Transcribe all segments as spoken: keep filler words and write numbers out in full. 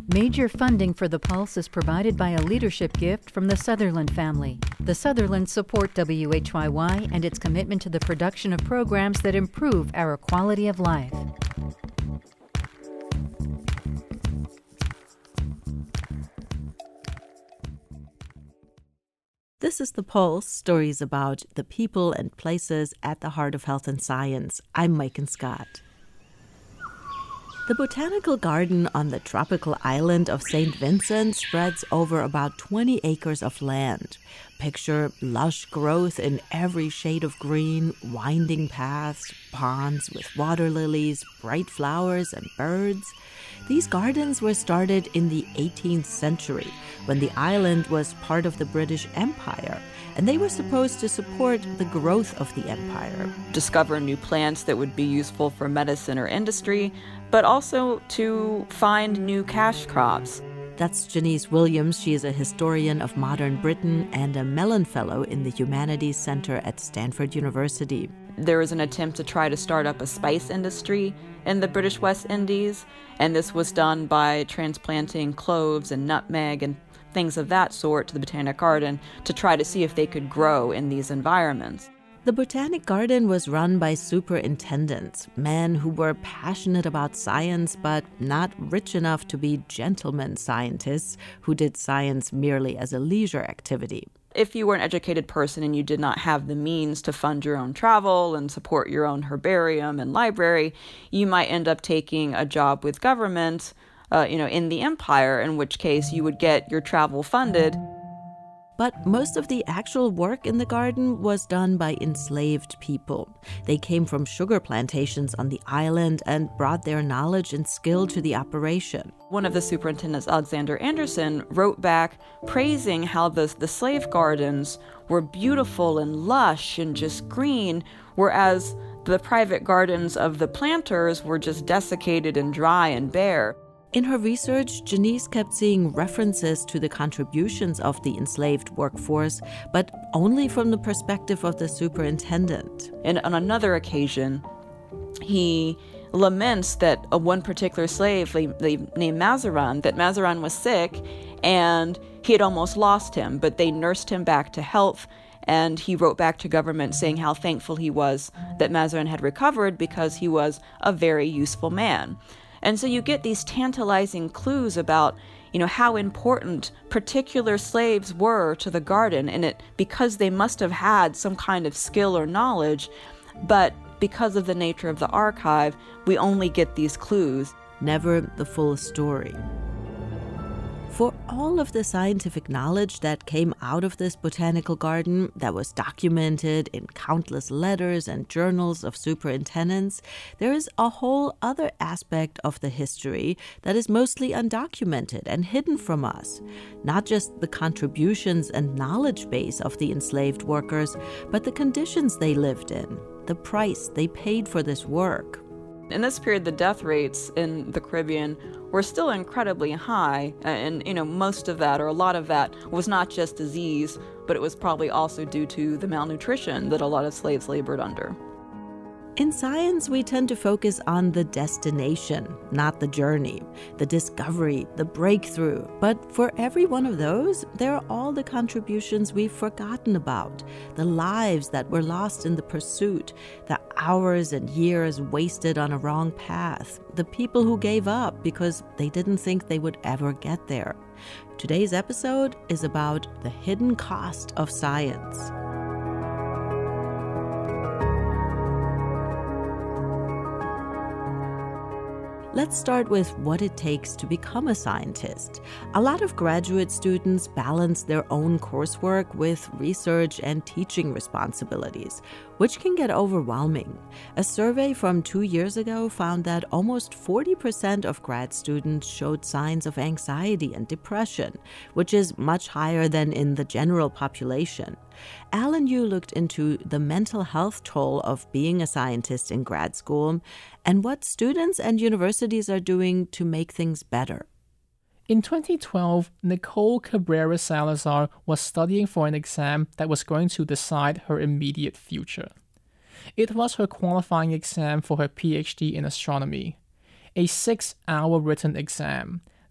Major funding for The Pulse is provided by a leadership gift from the Sutherland family. The Sutherlands support W H Y Y and its commitment to the production of programs that improve our quality of life. This is The Pulse, stories about the people and places at the heart of health and science. I'm Maiken Scott. The botanical garden on the tropical island of Saint Vincent spreads over about twenty acres of land. Picture lush growth in every shade of green, winding paths, ponds with water lilies, bright flowers, and birds. These gardens were started in the eighteenth century, when the island was part of the British Empire, and they were supposed to support the growth of the empire. Discover new plants that would be useful for medicine or industry, but also to find new cash crops. That's Janice Williams. She is a historian of modern Britain and a Mellon Fellow in the Humanities Center at Stanford University. There was an attempt to try to start up a spice industry in the British West Indies, and this was done by transplanting cloves and nutmeg and things of that sort to the Botanic Garden to try to see if they could grow in these environments. The Botanic Garden was run by superintendents, men who were passionate about science but not rich enough to be gentlemen scientists who did science merely as a leisure activity. If you were an educated person and you did not have the means to fund your own travel and support your own herbarium and library, you might end up taking a job with government, uh, you know, in the empire, in which case you would get your travel funded. But most of the actual work in the garden was done by enslaved people. They came from sugar plantations on the island and brought their knowledge and skill to the operation. One of the superintendents, Alexander Anderson, wrote back praising how the, the slave gardens were beautiful and lush and just green, whereas the private gardens of the planters were just desiccated and dry and bare. In her research, Janice kept seeing references to the contributions of the enslaved workforce, but only from the perspective of the superintendent. And on another occasion, he laments that a one particular slave named Mazaran, that Mazaran was sick and he had almost lost him, but they nursed him back to health. And he wrote back to government saying how thankful he was that Mazaran had recovered because he was a very useful man. And so you get these tantalizing clues about, you know, how important particular slaves were to the garden, and it because they must have had some kind of skill or knowledge, but because of the nature of the archive, we only get these clues. Never the full story. For all of the scientific knowledge that came out of this botanical garden that was documented in countless letters and journals of superintendents, there is a whole other aspect of the history that is mostly undocumented and hidden from us. Not just the contributions and knowledge base of the enslaved workers, but the conditions they lived in, the price they paid for this work. In this period, the death rates in the Caribbean were still incredibly high, and you know most of that, or a lot of that, was not just disease, but it was probably also due to the malnutrition that a lot of slaves labored under. In science, we tend to focus on the destination, not the journey, the discovery, the breakthrough. But for every one of those, there are all the contributions we've forgotten about, the lives that were lost in the pursuit, the hours and years wasted on a wrong path, the people who gave up because they didn't think they would ever get there. Today's episode is about the hidden cost of science. Let's start with what it takes to become a scientist. A lot of graduate students balance their own coursework with research and teaching responsibilities, which can get overwhelming. A survey from two years ago found that almost forty percent of grad students showed signs of anxiety and depression, which is much higher than in the general population. Alan Yu looked into the mental health toll of being a scientist in grad school and what students and universities are doing to make things better. In twenty twelve, Nicole Cabrera Salazar was studying for an exam that was going to decide her immediate future. It was her qualifying exam for her P H D in astronomy, a six-hour written exam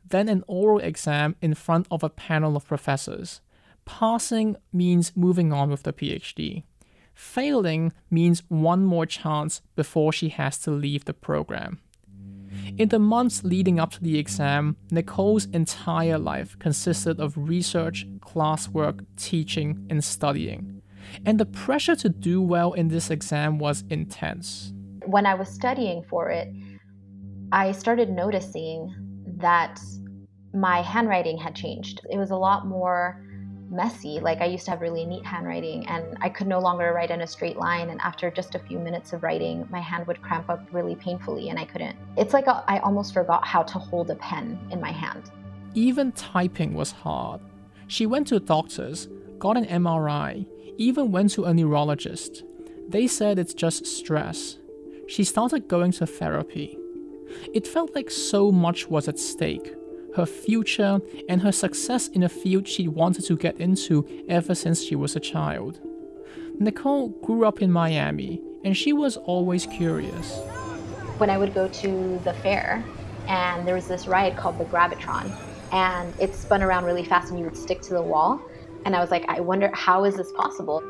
then an oral exam in front of a panel of professors. Passing means moving on with the PhD. Failing means one more chance before she has to leave the program. In the months leading up to the exam, Nicole's entire life consisted of research, classwork, teaching, and studying. And the pressure to do well in this exam was intense. When I was studying for it, I started noticing that my handwriting had changed. It was a lot more messy. Like, I used to have really neat handwriting, and I could no longer write in a straight line. And after just a few minutes of writing, my hand would cramp up really painfully, and I couldn't. It's like a, I almost forgot how to hold a pen in my hand. Even typing was hard. She went to doctors, got an M R I, even went to a neurologist. They said it's just stress. She started going to therapy. It felt like so much was at stake. Her future, and her success in a field she wanted to get into ever since she was a child. Nicole grew up in Miami, and she was always curious. When I would go to the fair, and there was this ride called the Gravitron, and it spun around really fast and you would stick to the wall, and I was like, I wonder, how is this possible?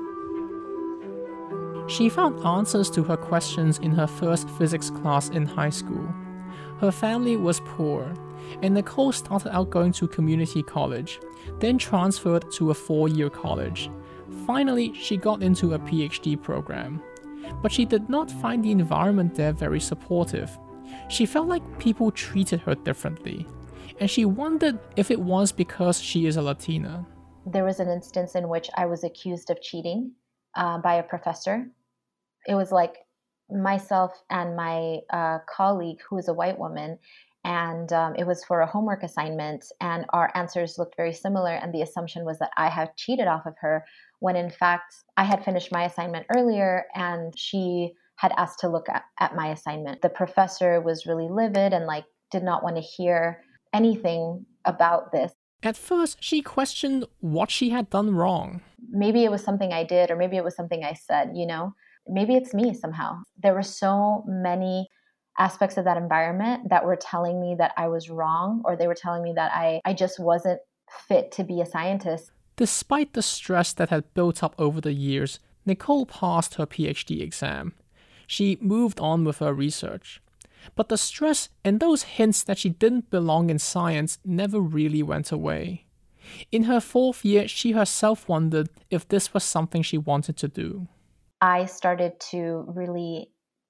She found answers to her questions in her first physics class in high school. Her family was poor, and Nicole started out going to community college, then transferred to a four-year college. Finally, she got into a PhD program. But she did not find the environment there very supportive. She felt like people treated her differently, and she wondered if it was because she is a Latina. There was an instance in which I was accused of cheating uh, by a professor. It was like myself and my uh, colleague, who is a white woman, and um, it was for a homework assignment, and our answers looked very similar, and the assumption was that I had cheated off of her, when in fact I had finished my assignment earlier and she had asked to look at, at my assignment. The professor was really livid and like did not want to hear anything about this. At first, she questioned what she had done wrong. Maybe it was something I did, or maybe it was something I said, you know? Maybe it's me somehow. There were so many aspects of that environment that were telling me that I was wrong, or they were telling me that I, I just wasn't fit to be a scientist. Despite the stress that had built up over the years, Nicole passed her PhD exam. She moved on with her research. But the stress and those hints that she didn't belong in science never really went away. In her fourth year, she herself wondered if this was something she wanted to do. I started to really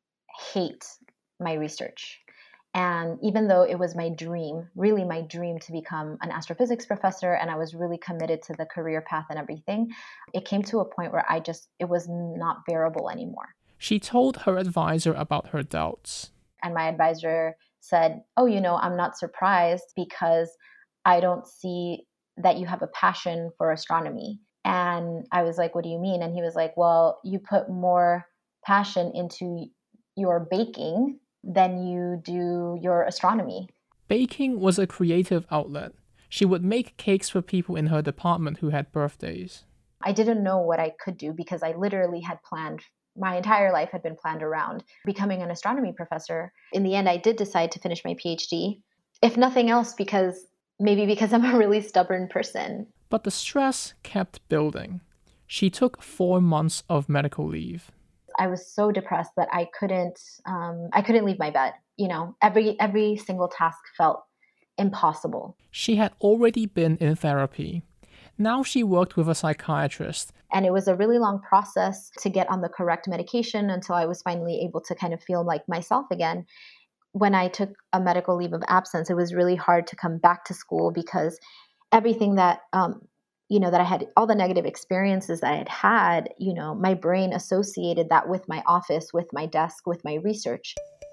hate my research. And even though it was my dream, really my dream to become an astrophysics professor, and I was really committed to the career path and everything, it came to a point where I just, it was not bearable anymore. She told her advisor about her doubts. And my advisor said, oh, you know, I'm not surprised because I don't see that you have a passion for astronomy. And I was like, what do you mean? And he was like, well, you put more passion into your baking than you do your astronomy. Baking was a creative outlet. She would make cakes for people in her department who had birthdays. I didn't know what I could do because I literally had planned, my entire life had been planned around becoming an astronomy professor. In the end, I did decide to finish my PhD, if nothing else, because maybe because I'm a really stubborn person. But the stress kept building. She took four months of medical leave. I was so depressed that I couldn't, um, I couldn't leave my bed. You know, every every single task felt impossible. She had already been in therapy. Now she worked with a psychiatrist. And it was a really long process to get on the correct medication until I was finally able to kind of feel like myself again. When I took a medical leave of absence, it was really hard to come back to school because everything that, um, you know, that I had, all the negative experiences that I had had, you know, my brain associated that with my office, with my desk, with my research.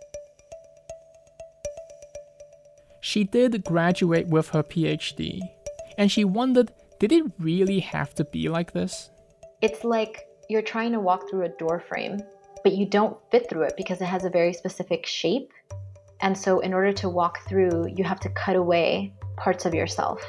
She did graduate with her PhD, and she wondered, did it really have to be like this? It's like you're trying to walk through a door frame, but you don't fit through it because it has a very specific shape. And so in order to walk through, you have to cut away parts of yourself.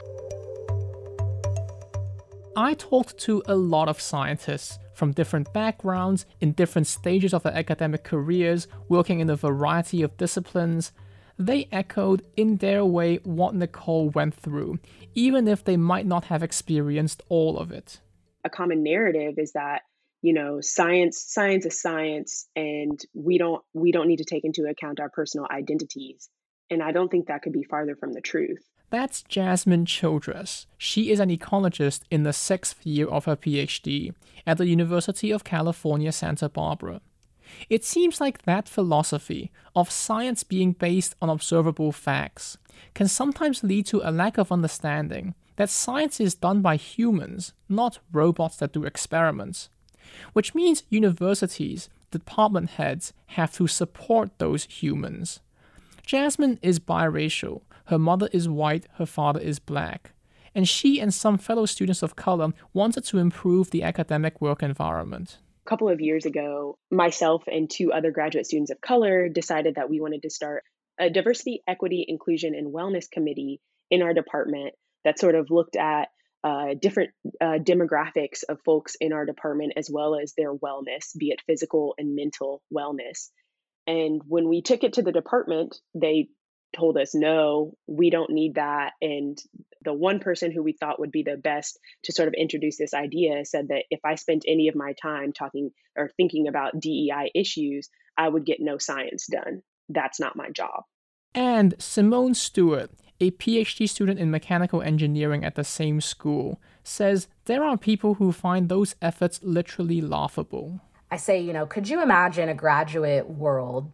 I talked to a lot of scientists from different backgrounds, in different stages of their academic careers, working in a variety of disciplines. They echoed in their way what Nicole went through, even if they might not have experienced all of it. A common narrative is that, you know, science science is science, and we don't we don't need to take into account our personal identities. And I don't think that could be farther from the truth. That's Jasmine Childress. She is an ecologist in the sixth year of her PhD at the University of California, Santa Barbara. It seems like that philosophy of science being based on observable facts can sometimes lead to a lack of understanding that science is done by humans, not robots that do experiments. Which means universities, department heads have to support those humans. Jasmine is biracial. Her mother is white, her father is black. And she and some fellow students of color wanted to improve the academic work environment. A couple of years ago, myself and two other graduate students of color decided that we wanted to start a diversity, equity, inclusion, and wellness committee in our department that sort of looked at uh, different uh, demographics of folks in our department, as well as their wellness, be it physical and mental wellness. And when we took it to the department, they told us, no, we don't need that. And the one person who we thought would be the best to sort of introduce this idea said that if I spent any of my time talking or thinking about D E I issues, I would get no science done. That's not my job. And Simone Stewart, a PhD student in mechanical engineering at the same school, says there are people who find those efforts literally laughable. I say, you know, could you imagine a graduate world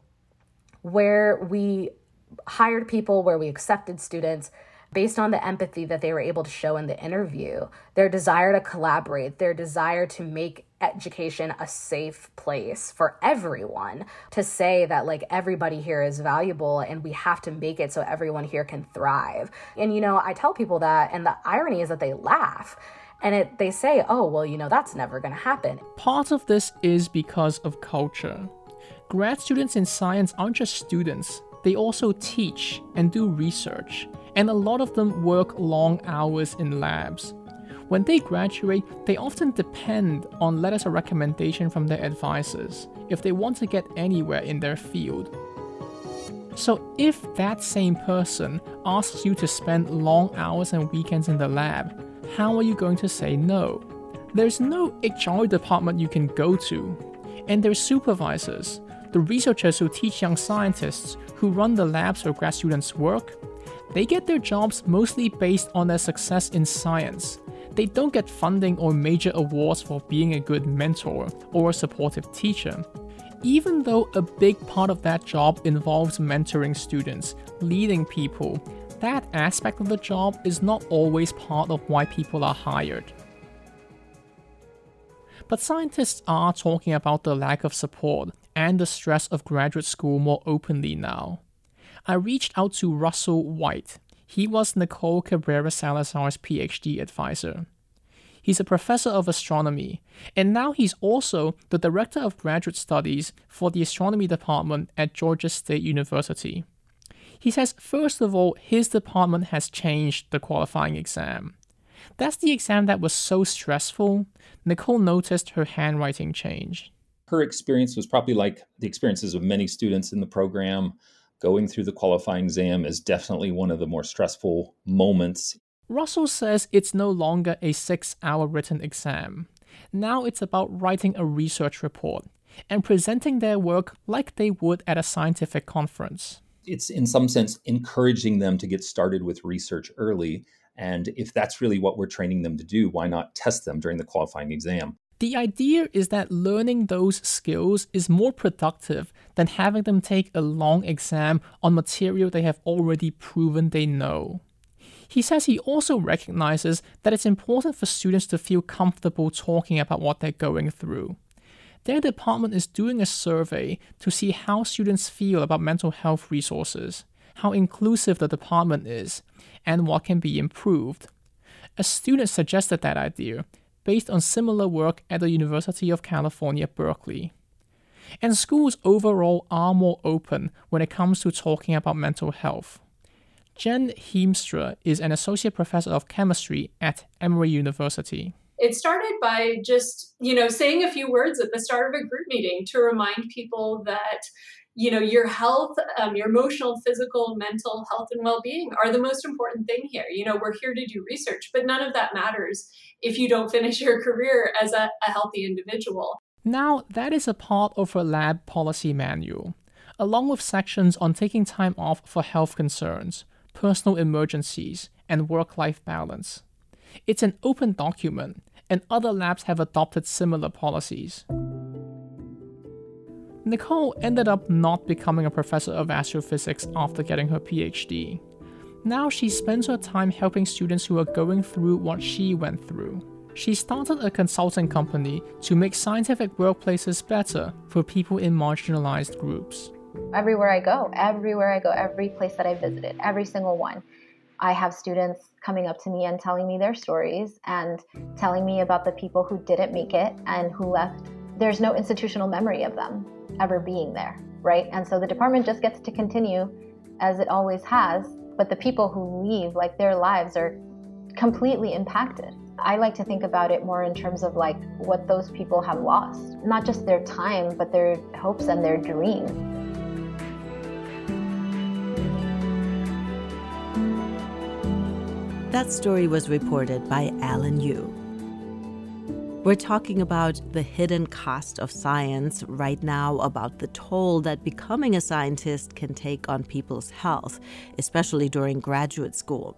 where we hired people, where we accepted students based on the empathy that they were able to show in the interview, their desire to collaborate, their desire to make education a safe place for everyone, to say that like everybody here is valuable and we have to make it so everyone here can thrive. And, you know, I tell people that, and the irony is that they laugh. And it, they say, oh, well, you know, that's never going to happen. Part of this is because of culture. Grad students in science aren't just students. They also teach and do research, and a lot of them work long hours in labs. When they graduate, they often depend on letters of recommendation from their advisors if they want to get anywhere in their field. So if that same person asks you to spend long hours and weekends in the lab, how are you going to say no? There's no H R department you can go to, and there's supervisors, the researchers who teach young scientists, who run the labs where grad students work. They get their jobs mostly based on their success in science. They don't get funding or major awards for being a good mentor or a supportive teacher. Even though a big part of that job involves mentoring students, leading people, that aspect of the job is not always part of why people are hired. But scientists are talking about the lack of support and the stress of graduate school more openly now. I reached out to Russell White. He was Nicole Cabrera Salazar's PhD advisor. He's a professor of astronomy, and now he's also the director of graduate studies for the astronomy department at Georgia State University. He says, first of all, his department has changed the qualifying exam. That's the exam that was so stressful. Nicole noticed her handwriting change. Her experience was probably like the experiences of many students in the program. Going through the qualifying exam is definitely one of the more stressful moments. Russell says it's no longer a six-hour written exam. Now it's about writing a research report and presenting their work like they would at a scientific conference. It's in some sense encouraging them to get started with research early. And if that's really what we're training them to do, why not test them during the qualifying exam? The idea is that learning those skills is more productive than having them take a long exam on material they have already proven they know. He says he also recognizes that it's important for students to feel comfortable talking about what they're going through. Their department is doing a survey to see how students feel about mental health resources, how inclusive the department is, and what can be improved. A student suggested that idea based on similar work at the University of California, Berkeley. And schools overall are more open when it comes to talking about mental health. Jen Heemstra is an associate professor of chemistry at Emory University. It started by just, you know, saying a few words at the start of a group meeting to remind people that, you know, your health, um, your emotional, physical, mental health and well-being are the most important thing here. You know, we're here to do research, but none of that matters if you don't finish your career as a, a healthy individual. Now, that is a part of a lab policy manual, along with sections on taking time off for health concerns, personal emergencies, and work-life balance. It's an open document, and other labs have adopted similar policies. Nicole ended up not becoming a professor of astrophysics after getting her PhD. Now she spends her time helping students who are going through what she went through. She started a consulting company to make scientific workplaces better for people in marginalized groups. Everywhere I go, everywhere I go, every place that I visited, every single one, I have students coming up to me and telling me their stories and telling me about the people who didn't make it and who left. There's no institutional memory of them ever being there, right? And so the department just gets to continue as it always has, but the people who leave, like their lives are completely impacted. I like to think about it more in terms of like what those people have lost, not just their time, but their hopes and their dreams. That story was reported by Alan Yu. We're talking about the hidden cost of science right now, about the toll that becoming a scientist can take on people's health, especially during graduate school.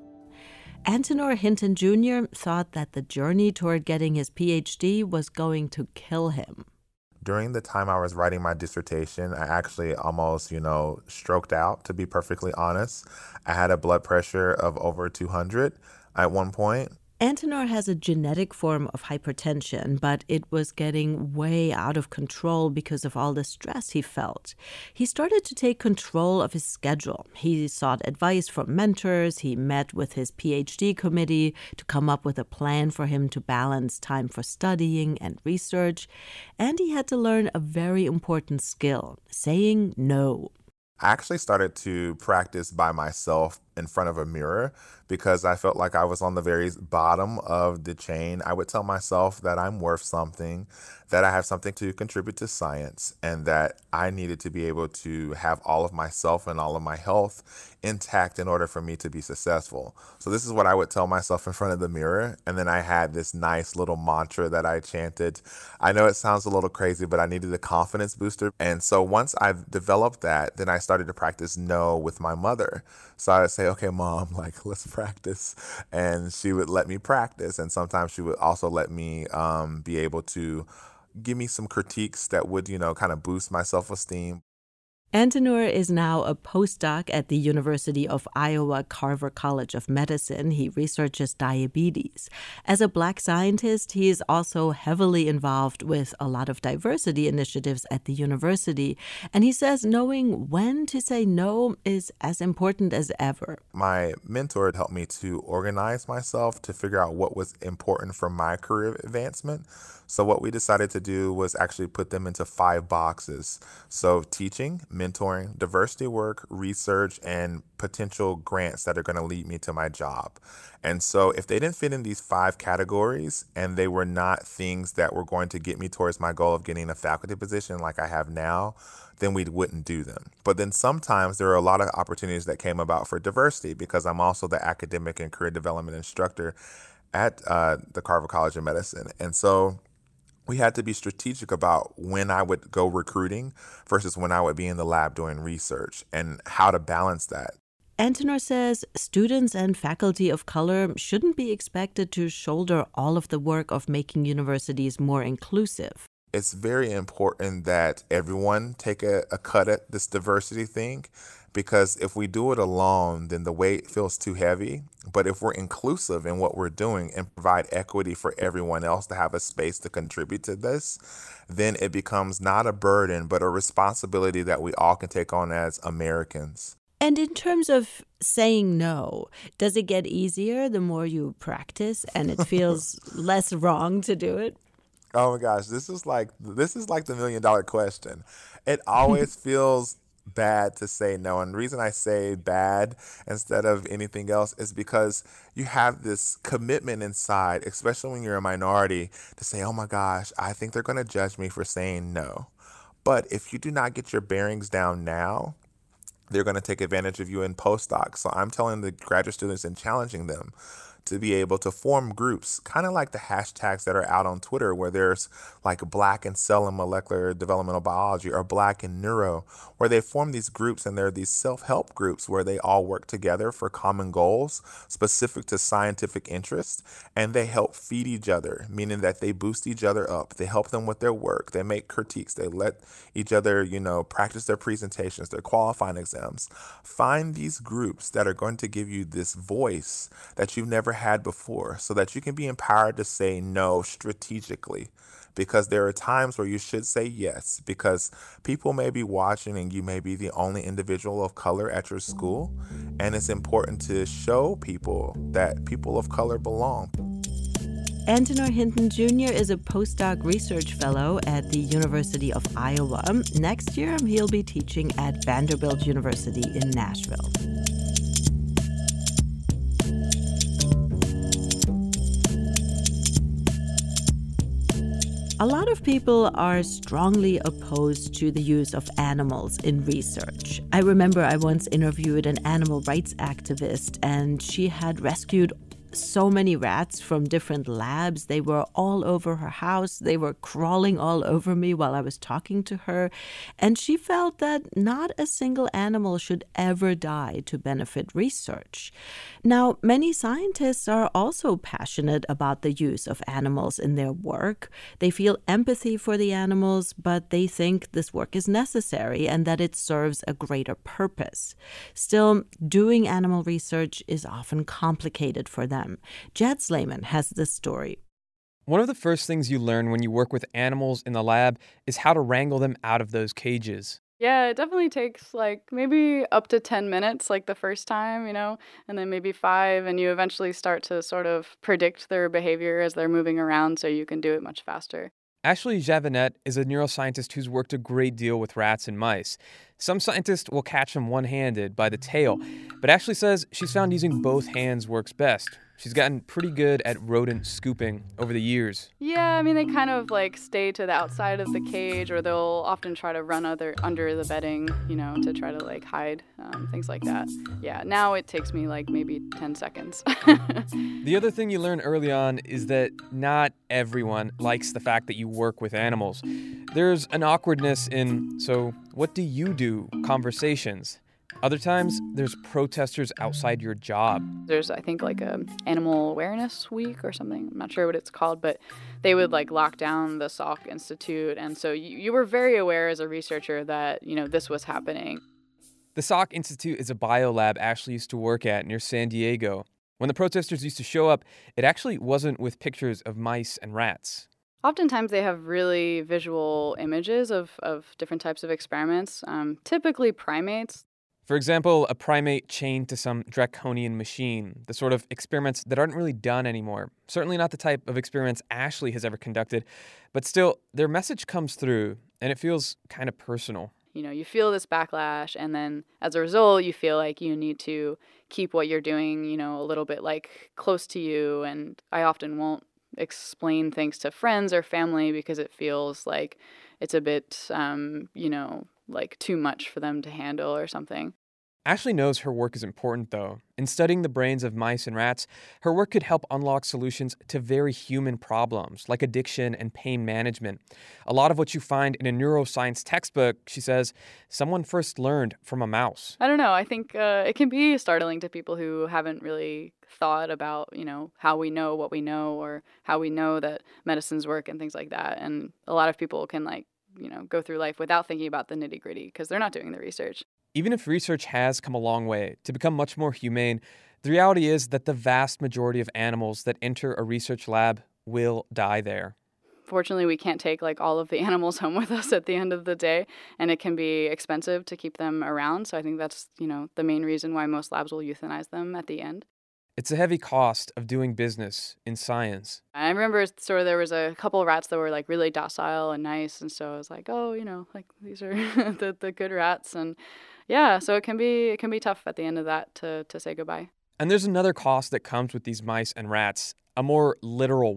Antenor Hinton Junior thought that the journey toward getting his PhD was going to kill him. During the time I was writing my dissertation, I actually almost, you know, stroked out, to be perfectly honest. I had a blood pressure of over two hundred at one point. Antenor has a genetic form of hypertension, but it was getting way out of control because of all the stress he felt. He started to take control of his schedule. He sought advice from mentors. He met with his PhD committee to come up with a plan for him to balance time for studying and research. And he had to learn a very important skill, saying no. I actually started to practice by myself in front of a mirror because I felt like I was on the very bottom of the chain. I would tell myself that I'm worth something, that I have something to contribute to science, and that I needed to be able to have all of myself and all of my health intact in order for me to be successful. So this is what I would tell myself in front of the mirror. And then I had this nice little mantra that I chanted. I know it sounds a little crazy, but I needed a confidence booster. And so once I developed that, then I started to practice no with my mother. So I would say, okay, Mom, like, let's practice. And she would let me practice. And sometimes she would also let me um, be able to give me some critiques that would, you know, kind of boost my self-esteem. Antenor is now a postdoc at the University of Iowa Carver College of Medicine. He researches diabetes. As a Black scientist, he is also heavily involved with a lot of diversity initiatives at the university. And he says knowing when to say no is as important as ever. My mentor helped me to organize myself to figure out what was important for my career advancement. So what we decided to do was actually put them into five boxes. So teaching, mentoring, diversity work, research, and potential grants that are going to lead me to my job. And so if they didn't fit in these five categories and they were not things that were going to get me towards my goal of getting a faculty position like I have now, then we wouldn't do them. But then sometimes there are a lot of opportunities that came about for diversity because I'm also the academic and career development instructor at uh, the Carver College of Medicine. And so we had to be strategic about when I would go recruiting versus when I would be in the lab doing research and how to balance that. Antenor says students and faculty of color shouldn't be expected to shoulder all of the work of making universities more inclusive. It's very important that everyone take a, a cut at this diversity thing, because if we do it alone, then the weight feels too heavy. But if we're inclusive in what we're doing and provide equity for everyone else to have a space to contribute to this, then it becomes not a burden, but a responsibility that we all can take on as Americans. And in terms of saying no, does it get easier the more you practice and it feels less wrong to do it? Oh my gosh, this is like this is like the million dollar question. It always feels bad to say no. And the reason I say bad instead of anything else is because you have this commitment inside, especially when you're a minority, to say, oh my gosh, I think they're going to judge me for saying no. But if you do not get your bearings down now, they're going to take advantage of you in postdocs. So I'm telling the graduate students and challenging them to be able to form groups, kind of like the hashtags that are out on Twitter, where there's like Black in Cell and Molecular Developmental Biology or Black in Neuro, where they form these groups, and they're these self-help groups where they all work together for common goals specific to scientific interest, and they help feed each other, meaning that they boost each other up. They help them with their work. They make critiques. They let each other, you know, practice their presentations, their qualifying exams. Find these groups that are going to give you this voice that you've never had before, so that you can be empowered to say no strategically, because there are times where you should say yes, because people may be watching and you may be the only individual of color at your school, and it's important to show people that people of color belong. Antenor Hinton Junior is a postdoc research fellow at the University of Iowa. Next year, he'll be teaching at Vanderbilt University in Nashville. A lot of people are strongly opposed to the use of animals in research. I remember I once interviewed an animal rights activist, and she had rescued so many rats from different labs. They were all over her house. They were crawling all over me while I was talking to her. And she felt that not a single animal should ever die to benefit research. Now, many scientists are also passionate about the use of animals in their work. They feel empathy for the animals, but they think this work is necessary and that it serves a greater purpose. Still, doing animal research is often complicated for them. Jed Slayman has this story. One of the first things you learn when you work with animals in the lab is how to wrangle them out of those cages. Yeah, it definitely takes like maybe up to ten minutes, like the first time, you know, and then maybe five, and you eventually start to sort of predict their behavior as they're moving around so you can do it much faster. Ashley Javanette is a neuroscientist who's worked a great deal with rats and mice. Some scientists will catch them one-handed by the tail, but Ashley says she's found using both hands works best. She's gotten pretty good at rodent scooping over the years. Yeah, I mean, they kind of like stay to the outside of the cage, or they'll often try to run other under the bedding, you know, to try to like hide, um, things like that. Yeah, now it takes me like maybe ten seconds. The other thing you learn early on is that not everyone likes the fact that you work with animals. There's an awkwardness in, so what do you do? Conversations. Other times, there's protesters outside your job. There's, I think, like a Animal Awareness Week or something. I'm not sure what it's called, but they would like lock down the Salk Institute. And so you, you were very aware as a researcher that, you know, this was happening. The Salk Institute is a biolab Ashley used to work at near San Diego. When the protesters used to show up, it actually wasn't with pictures of mice and rats. Oftentimes they have really visual images of, of different types of experiments, um, typically primates. For example, a primate chained to some draconian machine, the sort of experiments that aren't really done anymore. Certainly not the type of experiments Ashley has ever conducted, but still, their message comes through, and it feels kind of personal. You know, you feel this backlash, and then as a result, you feel like you need to keep what you're doing, you know, a little bit like close to you, and I often won't explain things to friends or family because it feels like it's a bit, um, you know, like too much for them to handle or something. Ashley knows her work is important, though. In studying the brains of mice and rats, her work could help unlock solutions to very human problems, like addiction and pain management. A lot of what you find in a neuroscience textbook, she says, someone first learned from a mouse. I don't know. I think uh, it can be startling to people who haven't really thought about, you know, how we know what we know or how we know that medicines work and things like that. And a lot of people can, like, you know, go through life without thinking about the nitty-gritty because they're not doing the research. Even if research has come a long way to become much more humane, the reality is that the vast majority of animals that enter a research lab will die there. Fortunately, we can't take like all of the animals home with us at the end of the day, and it can be expensive to keep them around. So I think that's, you know, the main reason why most labs will euthanize them at the end. It's a heavy cost of doing business in science. I remember sort of there was a couple of rats that were like really docile and nice, and so I was like, oh, you know, like these are the, the good rats, and yeah, so it can be it can be tough at the end of that to to say goodbye. And there's another cost that comes with these mice and rats, a more literal one.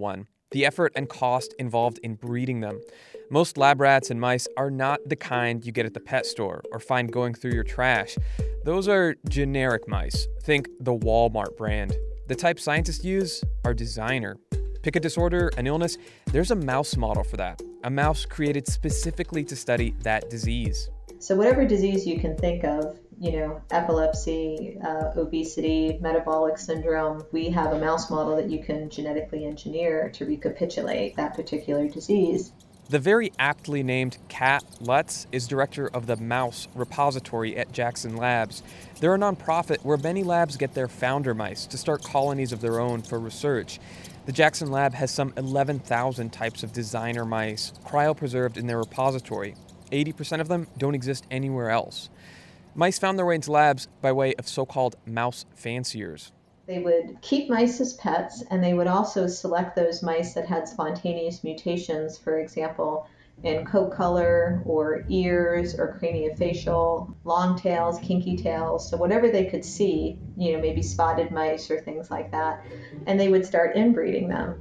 the effort and cost involved in breeding them. Most lab rats and mice are not the kind you get at the pet store or find going through your trash. Those are generic mice. Think the Walmart brand. The type scientists use are designer. Pick a disorder, an illness, there's a mouse model for that. A mouse created specifically to study that disease. So whatever disease you can think of, you know, epilepsy, uh, obesity, metabolic syndrome, we have a mouse model that you can genetically engineer to recapitulate that particular disease. The very aptly named Kat Lutz is director of the Mouse Repository at Jackson Labs. They're a nonprofit where many labs get their founder mice to start colonies of their own for research. The Jackson Lab has some eleven thousand types of designer mice cryopreserved in their repository. eighty percent of them don't exist anywhere else. Mice found their way into labs by way of so-called mouse fanciers. They would keep mice as pets, and they would also select those mice that had spontaneous mutations, for example, in coat color or ears or craniofacial, long tails, kinky tails, so whatever they could see, you know, maybe spotted mice or things like that, and they would start inbreeding them.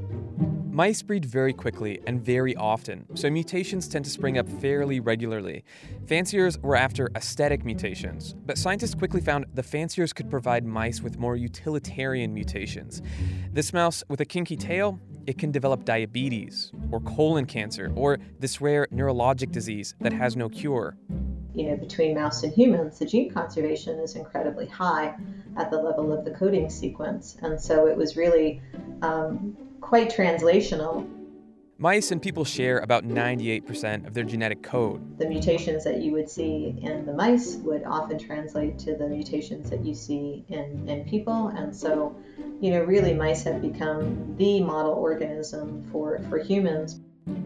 Mice breed very quickly and very often, so mutations tend to spring up fairly regularly. Fanciers were after aesthetic mutations, but scientists quickly found the fanciers could provide mice with more utilitarian mutations. This mouse with a kinky tail, it can develop diabetes, or colon cancer, or this rare neurologic disease that has no cure. You know, between mouse and humans, the gene conservation is incredibly high at the level of the coding sequence, and so it was really um, quite translational. Mice and people share about ninety-eight percent of their genetic code. The mutations that you would see in the mice would often translate to the mutations that you see in, in people. And so, you know, really mice have become the model organism for, for humans.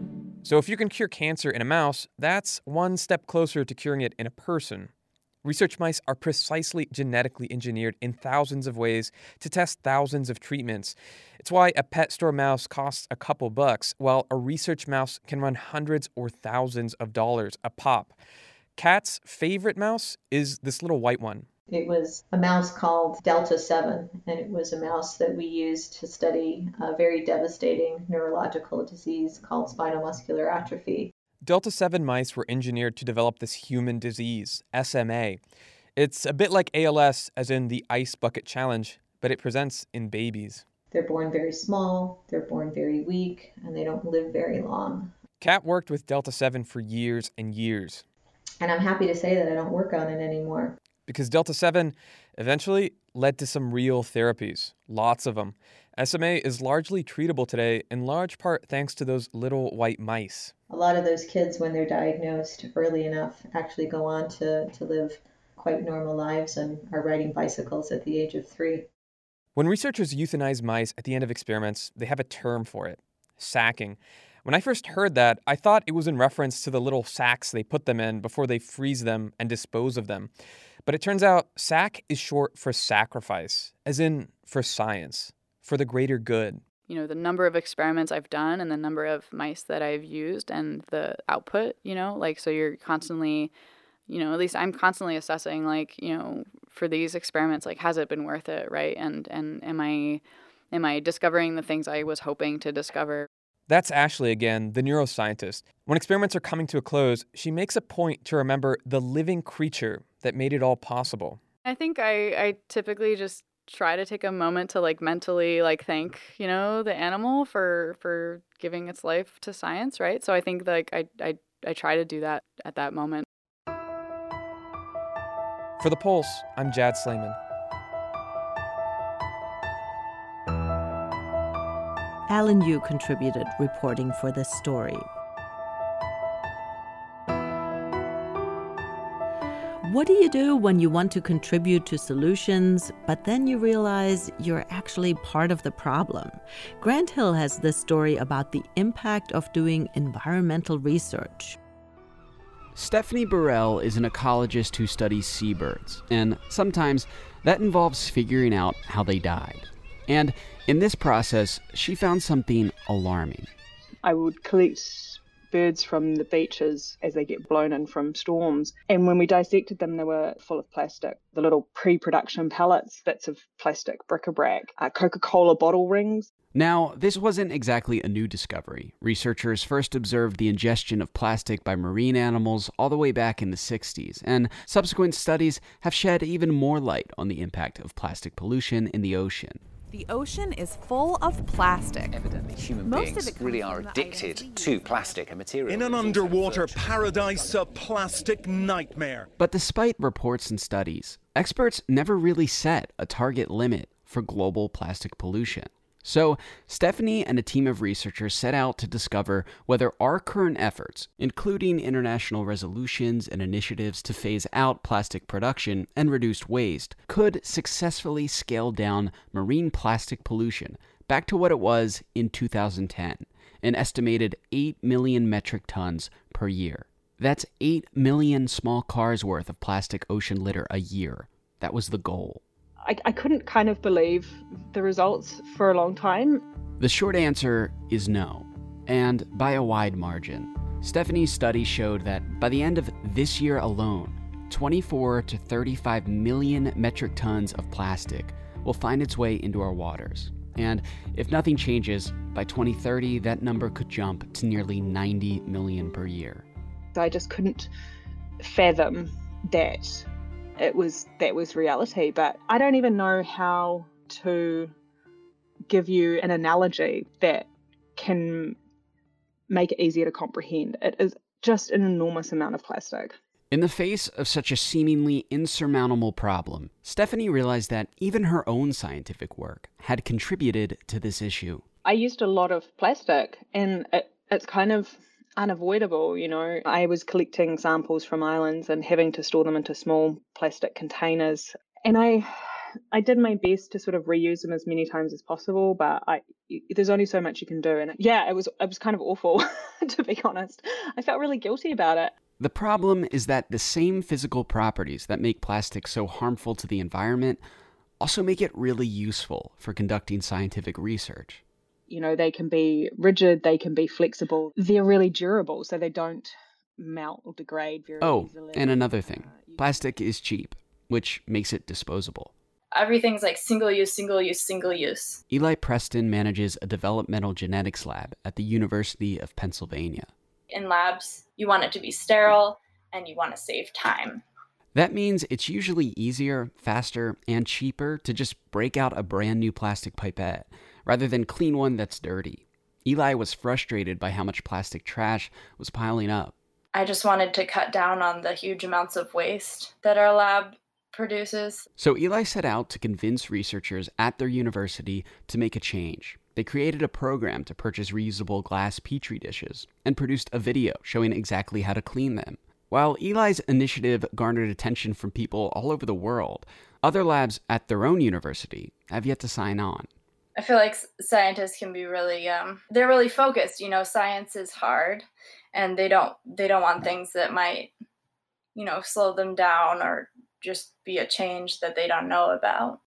So if you can cure cancer in a mouse, that's one step closer to curing it in a person. Research mice are precisely genetically engineered in thousands of ways to test thousands of treatments. It's why a pet store mouse costs a couple bucks, while a research mouse can run hundreds or thousands of dollars a pop. Kat's favorite mouse is this little white one. It was a mouse called Delta seven, and it was a mouse that we used to study a very devastating neurological disease called spinal muscular atrophy. Delta seven mice were engineered to develop this human disease, S M A. It's a bit like A L S, as in the Ice Bucket Challenge, but it presents in babies. They're born very small, they're born very weak, and they don't live very long. Kat worked with Delta seven for years and years. And I'm happy to say that I don't work on it anymore. Because Delta seven eventually led to some real therapies, lots of them. S M A is largely treatable today, in large part thanks to those little white mice. A lot of those kids, when they're diagnosed early enough, actually go on to, to live quite normal lives and are riding bicycles at the age of three. When researchers euthanize mice at the end of experiments, they have a term for it, sacking. When I first heard that, I thought it was in reference to the little sacks they put them in before they freeze them and dispose of them. But it turns out sack is short for sacrifice, as in for science, for the greater good. You know, the number of experiments I've done and the number of mice that I've used and the output, you know, like, so you're constantly, you know, at least I'm constantly assessing, like, you know, for these experiments, like, has it been worth it, right? And and am I am I discovering the things I was hoping to discover? That's Ashley again, the neuroscientist. When experiments are coming to a close, she makes a point to remember the living creature that made it all possible. I think I, I typically just try to take a moment to like mentally like thank, you know, the animal for for giving its life to science, right? So I think like I I, I try to do that at that moment. For The Pulse, I'm Jad Slayman. Alan Yu contributed reporting for this story. What do you do when you want to contribute to solutions, but then you realize you're actually part of the problem? Grant Hill has this story about the impact of doing environmental research. Stephanie Burrell is an ecologist who studies seabirds, and sometimes that involves figuring out how they died. And in this process, she found something alarming. I would collect birds from the beaches as they get blown in from storms. And when we dissected them, they were full of plastic. The little pre-production pellets, bits of plastic bric-a-brac, uh, Coca-Cola bottle rings. Now, this wasn't exactly a new discovery. Researchers first observed the ingestion of plastic by marine animals all the way back in the sixties, and subsequent studies have shed even more light on the impact of plastic pollution in the ocean. The ocean is full of plastic. Evidently, human Most beings of it really comes are from the addicted items to plastic, a material. In an underwater paradise, a plastic nightmare. But despite reports and studies, experts never really set a target limit for global plastic pollution. So, Stephanie and a team of researchers set out to discover whether our current efforts, including international resolutions and initiatives to phase out plastic production and reduce waste, could successfully scale down marine plastic pollution back to what it was in two thousand ten, an estimated eight million metric tons per year. That's eight million small cars worth of plastic ocean litter a year. That was the goal. I, I couldn't kind of believe the results for a long time. The short answer is no, and by a wide margin. Stephanie's study showed that by the end of this year alone, twenty-four to thirty-five million metric tons of plastic will find its way into our waters. And if nothing changes, by twenty thirty, that number could jump to nearly ninety million per year. I just couldn't fathom that. It was that was reality, but I don't even know how to give you an analogy that can make it easier to comprehend. It is just an enormous amount of plastic. In the face of such a seemingly insurmountable problem, Stephanie realized that even her own scientific work had contributed to this issue. I used a lot of plastic, and it, it's kind of unavoidable, you know. I was collecting samples from islands and having to store them into small plastic containers. And I I did my best to sort of reuse them as many times as possible, but I there's only so much you can do. And yeah, it was it was kind of awful, to be honest. I felt really guilty about it. The problem is that the same physical properties that make plastic so harmful to the environment also make it really useful for conducting scientific research. You know, they can be rigid, they can be flexible. They're really durable, so they don't melt or degrade very oh, easily. And another thing, plastic is cheap, which makes it disposable. Everything's like single use, single use, single use. Eli Preston manages a developmental genetics lab at the University of Pennsylvania. In labs, you want it to be sterile and you want to save time. That means it's usually easier, faster, and cheaper to just break out a brand new plastic pipette rather than clean one that's dirty. Eli was frustrated by how much plastic trash was piling up. I just wanted to cut down on the huge amounts of waste that our lab produces. So Eli set out to convince researchers at their university to make a change. They created a program to purchase reusable glass petri dishes and produced a video showing exactly how to clean them. While Eli's initiative garnered attention from people all over the world, other labs at their own university have yet to sign on. I feel like scientists can be really, um, they're really focused. You know, science is hard, and they don't, they don't want things that might, you know, slow them down or just be a change that they don't know about.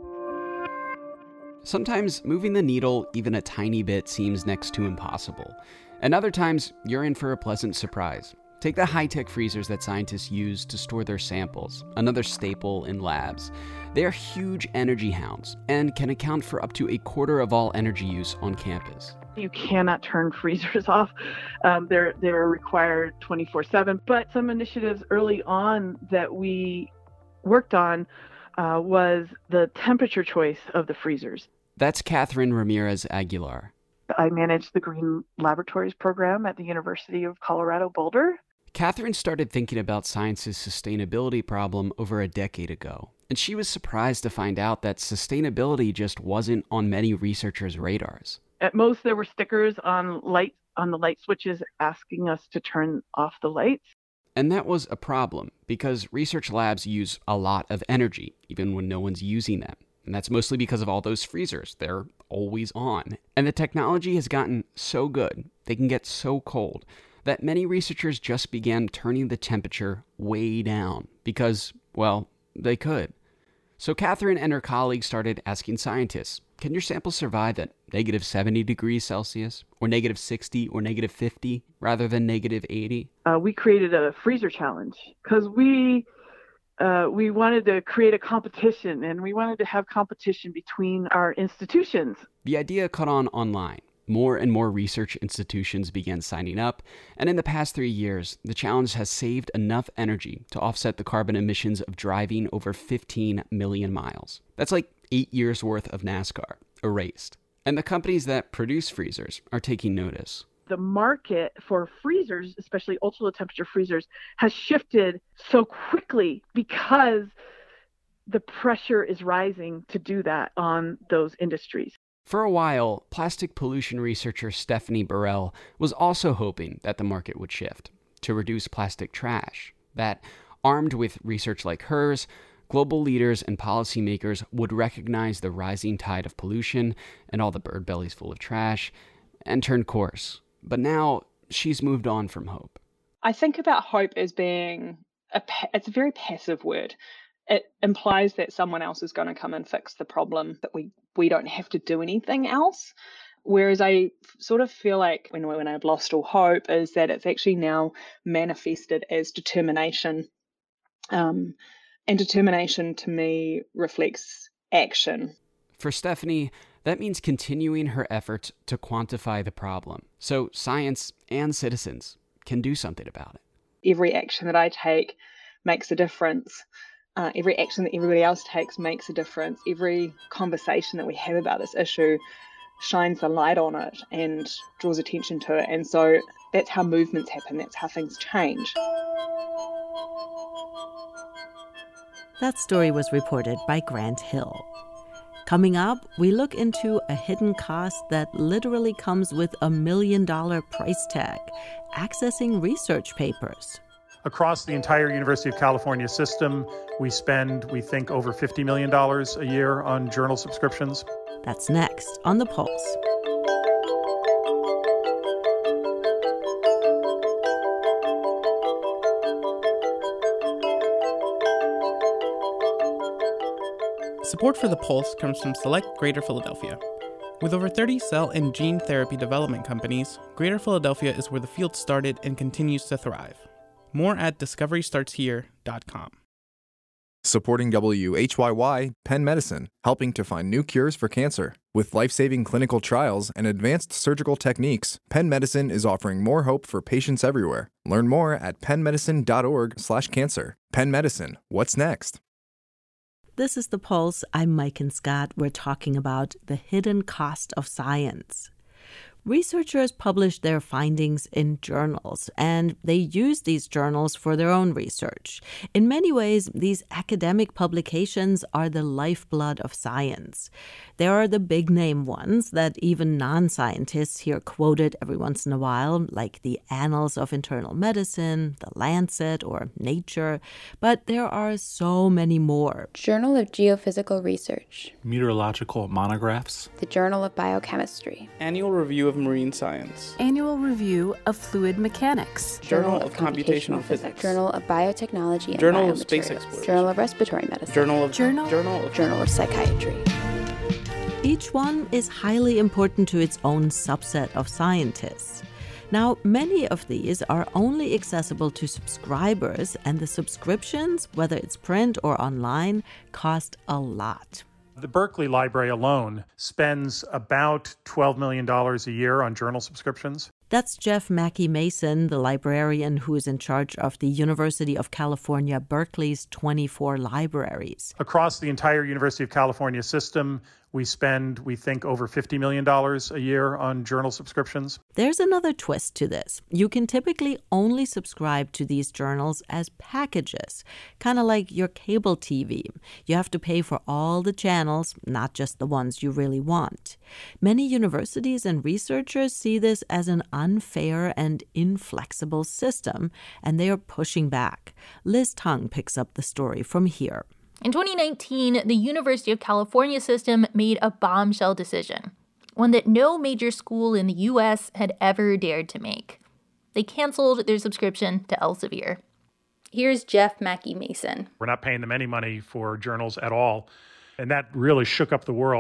Sometimes moving the needle even a tiny bit seems next to impossible, and other times you're in for a pleasant surprise. Take the high-tech freezers that scientists use to store their samples, another staple in labs. They are huge energy hounds and can account for up to a quarter of all energy use on campus. You cannot turn freezers off. Um, they're, they're required twenty-four seven. But some initiatives early on that we worked on uh, was the temperature choice of the freezers. That's Catherine Ramirez Aguilar. I manage the Green Laboratories program at the University of Colorado Boulder. Catherine started thinking about science's sustainability problem over a decade ago, and she was surprised to find out that sustainability just wasn't on many researchers' radars. At most, there were stickers on light on the light switches asking us to turn off the lights. And that was a problem, because research labs use a lot of energy, even when no one's using them. And that's mostly because of all those freezers. They're always on. And the technology has gotten so good, they can get so cold, that many researchers just began turning the temperature way down because, well, they could. So Catherine and her colleagues started asking scientists, can your sample survive at negative seventy degrees Celsius, or negative sixty, or negative fifty, rather than negative eighty? Uh, we created a freezer challenge because we uh, we wanted to create a competition, and we wanted to have competition between our institutions. The idea caught on online. More and more research institutions began signing up, and in the past three years, the challenge has saved enough energy to offset the carbon emissions of driving over fifteen million miles. That's like eight years worth of NASCAR erased. And the companies that produce freezers are taking notice. The market for freezers, especially ultra low temperature freezers, has shifted so quickly because the pressure is rising to do that on those industries. For a while, plastic pollution researcher Stephanie Burrell was also hoping that the market would shift to reduce plastic trash, that, armed with research like hers, global leaders and policymakers would recognize the rising tide of pollution and all the bird bellies full of trash and turn course. But now she's moved on from hope. I think about hope as being, a it's a very passive word. It implies that someone else is going to come and fix the problem, that we, we don't have to do anything else. Whereas I sort of feel like when, when I've lost all hope is that it's actually now manifested as determination. Um, and determination to me reflects action. For Stephanie, that means continuing her efforts to quantify the problem so science and citizens can do something about it. Every action that I take makes a difference. Uh, every action that everybody else takes makes a difference. Every conversation that we have about this issue shines the light on it and draws attention to it. And so that's how movements happen. That's how things change. That story was reported by Grant Hill. Coming up, we look into a hidden cost that literally comes with a million dollar price tag, accessing research papers. Across the entire University of California system, we spend, we think, over fifty million dollars a year on journal subscriptions. That's next on The Pulse. Support for The Pulse comes from Select Greater Philadelphia. With over thirty cell and gene therapy development companies, Greater Philadelphia is where the field started and continues to thrive. More at discovery starts here dot com. Supporting W H Y Y, Penn Medicine, helping to find new cures for cancer. With life-saving clinical trials and advanced surgical techniques, Penn Medicine is offering more hope for patients everywhere. Learn more at penn medicine dot org slash cancer. Penn Medicine, what's next? This is The Pulse. I'm Maiken Scott. We're talking about the hidden cost of science. Researchers publish their findings in journals, and they use these journals for their own research. In many ways, these academic publications are the lifeblood of science. There are the big-name ones that even non-scientists hear quoted every once in a while, like the Annals of Internal Medicine, the Lancet, or Nature. But there are so many more. Journal of Geophysical Research. Meteorological Monographs. The Journal of Biochemistry. Annual Review of Marine Science. Annual Review of Fluid Mechanics. Journal, Journal of Computational, Computational Physics. Physics. Journal of Biotechnology and Journal Biomaterials. of Space Exploration. Journal of Respiratory Medicine. Journal of Journal, Journal of, Journal of Psychiatry. Each one is highly important to its own subset of scientists. Now, many of these are only accessible to subscribers, and the subscriptions, whether it's print or online, cost a lot. The Berkeley Library alone spends about twelve million dollars a year on journal subscriptions. That's Jeff Mackey Mason, the librarian who is in charge of the University of California, Berkeley's twenty-four libraries. Across the entire University of California system, we spend, we think, over fifty million dollars a year on journal subscriptions. There's another twist to this. You can typically only subscribe to these journals as packages, kind of like your cable T V. You have to pay for all the channels, not just the ones you really want. Many universities and researchers see this as an unfair and inflexible system, and they are pushing back. Liz Tung picks up the story from here. In twenty nineteen, the University of California system made a bombshell decision, one that no major school in the U S had ever dared to make. They canceled their subscription to Elsevier. Here's Jeff Mackey Mason. We're not paying them any money for journals at all, and that really shook up the world.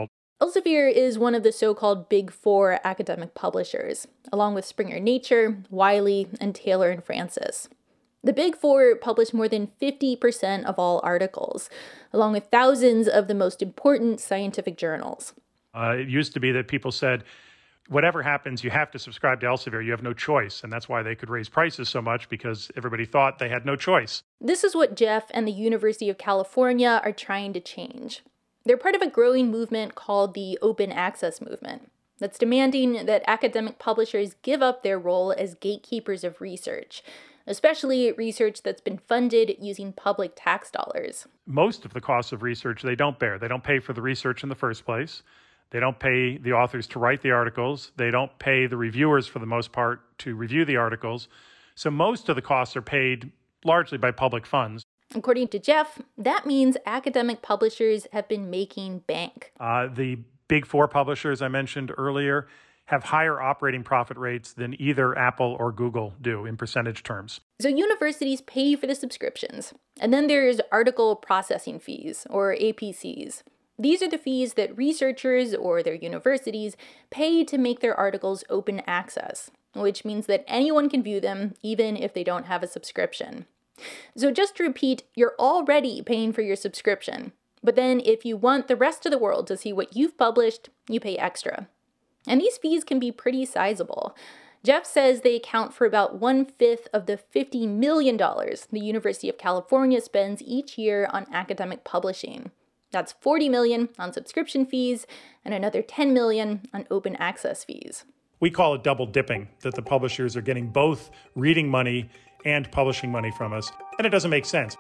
Elsevier is one of the so-called Big Four academic publishers, along with Springer Nature, Wiley, and Taylor and Francis. The Big Four publish more than fifty percent of all articles, along with thousands of the most important scientific journals. Uh, it used to be that people said, whatever happens, you have to subscribe to Elsevier. You have no choice. And that's why they could raise prices so much, because everybody thought they had no choice. This is what Jeff and the University of California are trying to change. They're part of a growing movement called the Open Access Movement that's demanding that academic publishers give up their role as gatekeepers of research, especially research that's been funded using public tax dollars. Most of the costs of research they don't bear. They don't pay for the research in the first place. They don't pay the authors to write the articles. They don't pay the reviewers, for the most part, to review the articles. So most of the costs are paid largely by public funds. According to Jeff, that means academic publishers have been making bank. Uh, the Big Four publishers I mentioned earlier have higher operating profit rates than either Apple or Google do in percentage terms. So universities pay for the subscriptions. And then there's article processing fees, or A P Cs. These are the fees that researchers or their universities pay to make their articles open access, which means that anyone can view them even if they don't have a subscription. So just to repeat, you're already paying for your subscription. But then if you want the rest of the world to see what you've published, you pay extra. And these fees can be pretty sizable. Jeff says they account for about one-fifth of the fifty million dollars the University of California spends each year on academic publishing. That's forty million dollars on subscription fees and another ten million dollars on open access fees. We call it double dipping, that the publishers are getting both reading money and publishing money from us, and it doesn't make sense.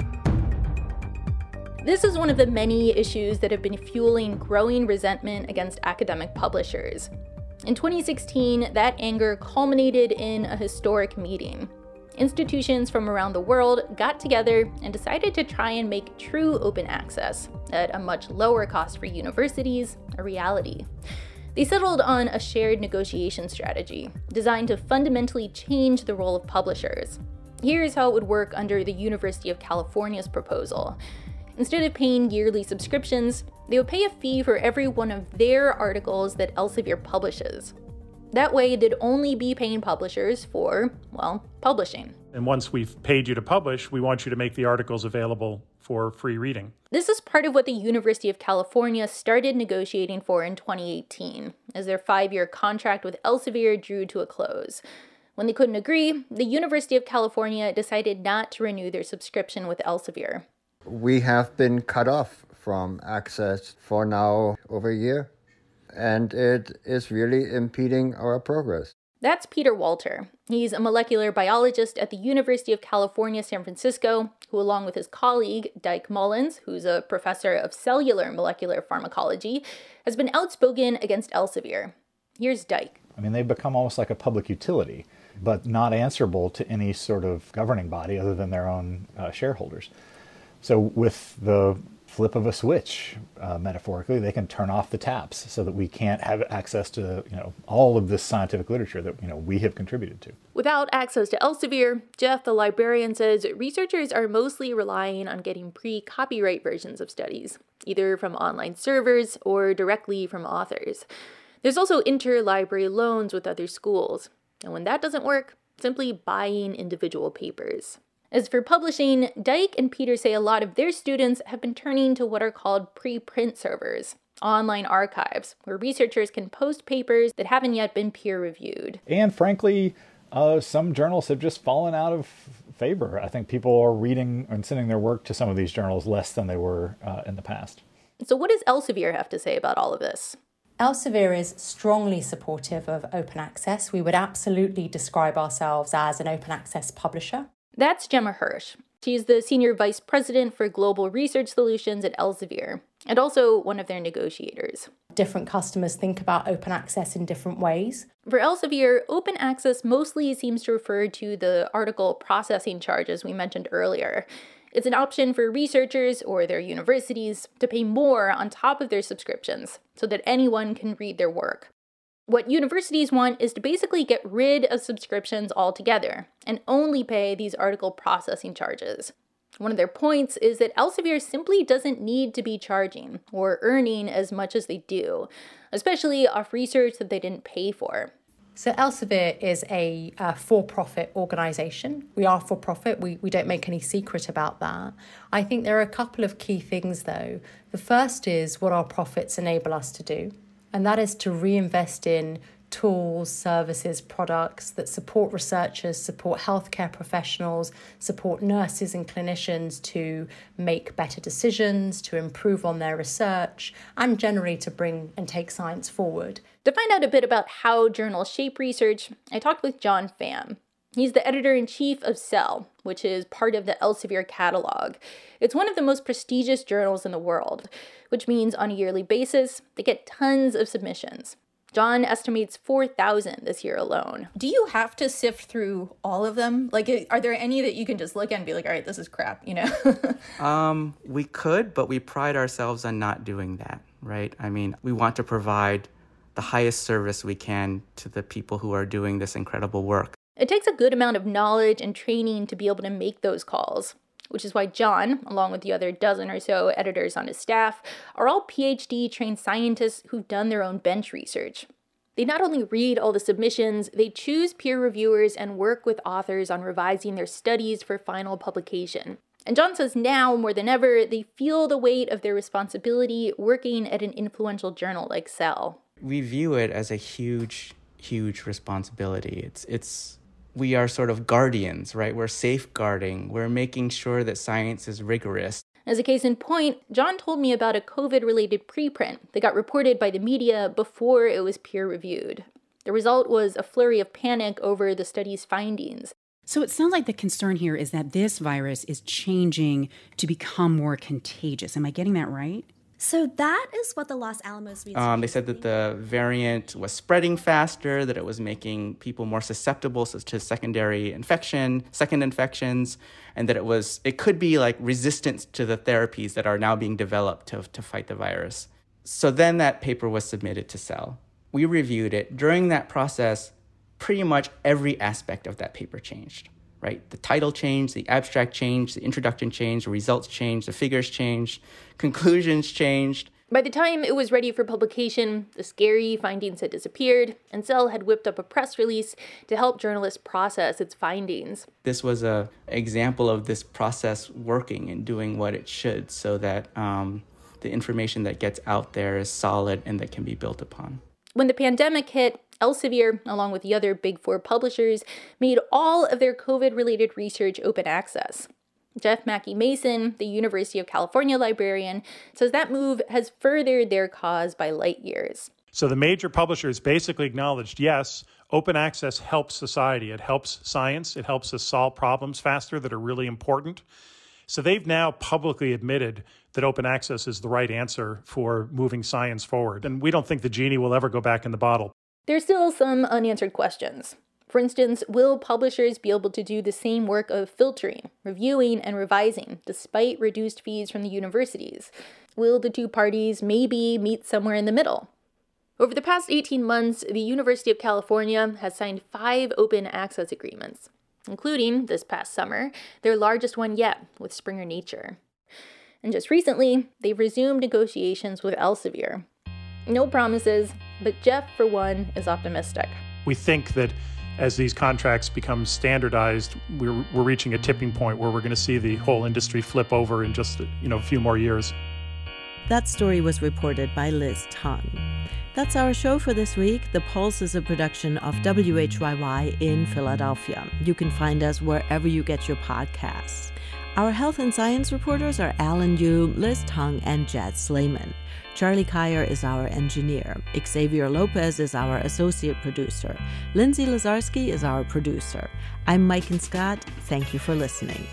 This is one of the many issues that have been fueling growing resentment against academic publishers. In twenty sixteen, that anger culminated in a historic meeting. Institutions from around the world got together and decided to try and make true open access, at a much lower cost for universities, a reality. They settled on a shared negotiation strategy designed to fundamentally change the role of publishers. Here's how it would work under the University of California's proposal. Instead of paying yearly subscriptions, they would pay a fee for every one of their articles that Elsevier publishes. That way, they'd only be paying publishers for, well, publishing. And once we've paid you to publish, we want you to make the articles available for free reading. This is part of what the University of California started negotiating for in twenty eighteen, as their five-year contract with Elsevier drew to a close. When they couldn't agree, the University of California decided not to renew their subscription with Elsevier. We have been cut off from access for now over a year, and it is really impeding our progress. That's Peter Walter. He's a molecular biologist at the University of California, San Francisco, who, along with his colleague, Dyke Mullins, who's a professor of cellular molecular pharmacology, has been outspoken against Elsevier. Here's Dyke. I mean, they've become almost like a public utility, but not answerable to any sort of governing body other than their own uh, shareholders. So with the flip of a switch, uh, metaphorically, they can turn off the taps so that we can't have access to, you know, all of this scientific literature that, you know, we have contributed to. Without access to Elsevier, Jeff, the librarian, says researchers are mostly relying on getting pre-copyright versions of studies, either from online servers or directly from authors. There's also interlibrary loans with other schools, and when that doesn't work, simply buying individual papers. As for publishing, Dyke and Peter say a lot of their students have been turning to what are called preprint servers, online archives, where researchers can post papers that haven't yet been peer-reviewed. And frankly, uh, some journals have just fallen out of favor. I think people are reading and sending their work to some of these journals less than they were uh, in the past. So what does Elsevier have to say about all of this? Elsevier is strongly supportive of open access. We would absolutely describe ourselves as an open access publisher. That's Gemma Hirsch. She's the Senior Vice President for Global Research Solutions at Elsevier, and also one of their negotiators. Different customers think about open access in different ways. For Elsevier, open access mostly seems to refer to the article processing charges we mentioned earlier. It's an option for researchers or their universities to pay more on top of their subscriptions so that anyone can read their work. What universities want is to basically get rid of subscriptions altogether and only pay these article processing charges. One of their points is that Elsevier simply doesn't need to be charging or earning as much as they do, especially off research that they didn't pay for. So Elsevier is a uh, for-profit organisation. We are for-profit. We, we don't make any secret about that. I think there are a couple of key things, though. The first is what our profits enable us to do, and that is to reinvest in tools, services, products that support researchers, support healthcare professionals, support nurses and clinicians to make better decisions, to improve on their research, and generally to bring and take science forward. To find out a bit about how journals shape research, I talked with John Pham. He's the editor-in-chief of Cell, which is part of the Elsevier catalog. It's one of the most prestigious journals in the world, which means on a yearly basis, they get tons of submissions. John estimates four thousand this year alone. Do you have to sift through all of them? Like, are there any that you can just look at and be like, all right, this is crap, you know? um, we could, but we pride ourselves on not doing that, right? I mean, we want to provide the highest service we can to the people who are doing this incredible work. It takes a good amount of knowledge and training to be able to make those calls, which is why John, along with the other dozen or so editors on his staff, are all P H D-trained scientists who've done their own bench research. They not only read all the submissions, they choose peer reviewers and work with authors on revising their studies for final publication. And John says now, more than ever, they feel the weight of their responsibility working at an influential journal like Cell. We view it as a huge, huge responsibility. It's, it's, we are sort of guardians, right? We're safeguarding. We're making sure that science is rigorous. As a case in point, John told me about a COVID-related preprint that got reported by the media before it was peer-reviewed. The result was a flurry of panic over the study's findings. So it sounds like the concern here is that this virus is changing to become more contagious. Am I getting that right? So that is what the Los Alamos research Um, they said that the variant was spreading faster, that it was making people more susceptible to secondary infection, second infections, and that it was it could be like resistant to the therapies that are now being developed to, to fight the virus. So then that paper was submitted to Cell. We reviewed it. During that process, pretty much every aspect of that paper changed. Right? The title changed, the abstract changed, the introduction changed, the results changed, the figures changed, conclusions changed. By the time it was ready for publication, the scary findings had disappeared, and Cell had whipped up a press release to help journalists process its findings. This was an example of this process working and doing what it should so that um, the information that gets out there is solid and that can be built upon. When the pandemic hit, Elsevier, along with the other Big Four publishers, made all of their COVID-related research open access. Jeff Mackey Mason, the University of California librarian, says that move has furthered their cause by light years. So the major publishers basically acknowledged, yes, open access helps society. It helps science. It helps us solve problems faster that are really important. So they've now publicly admitted that open access is the right answer for moving science forward. And we don't think the genie will ever go back in the bottle. There's still some unanswered questions. For instance, will publishers be able to do the same work of filtering, reviewing, and revising, despite reduced fees from the universities? Will the two parties maybe meet somewhere in the middle? Over the past eighteen months, the University of California has signed five open access agreements, including, this past summer, their largest one yet with Springer Nature. And just recently, they've resumed negotiations with Elsevier. No promises, but Jeff, for one, is optimistic. We think that as these contracts become standardized, we're, we're reaching a tipping point where we're going to see the whole industry flip over in just you know a few more years. That story was reported by Liz Tong. That's our show for this week. The Pulse is a production of W H Y Y in Philadelphia. You can find us wherever you get your podcasts. Our health and science reporters are Alan Yu, Liz Tong, and Jad Slayman. Charlie Kyer is our engineer. Xavier Lopez is our associate producer. Lindsay Lazarski is our producer. I'm Maiken Scott. Thank you for listening.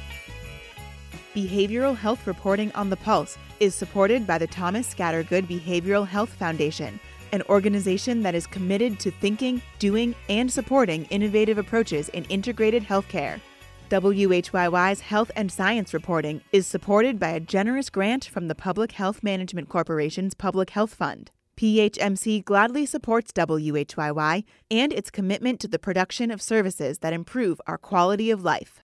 Behavioral health reporting on the Pulse is supported by the Thomas Scattergood Behavioral Health Foundation, an organization that is committed to thinking, doing, and supporting innovative approaches in integrated healthcare. W H Y Y's health and science reporting is supported by a generous grant from the Public Health Management Corporation's Public Health Fund. P H M C gladly supports W H Y Y and its commitment to the production of services that improve our quality of life.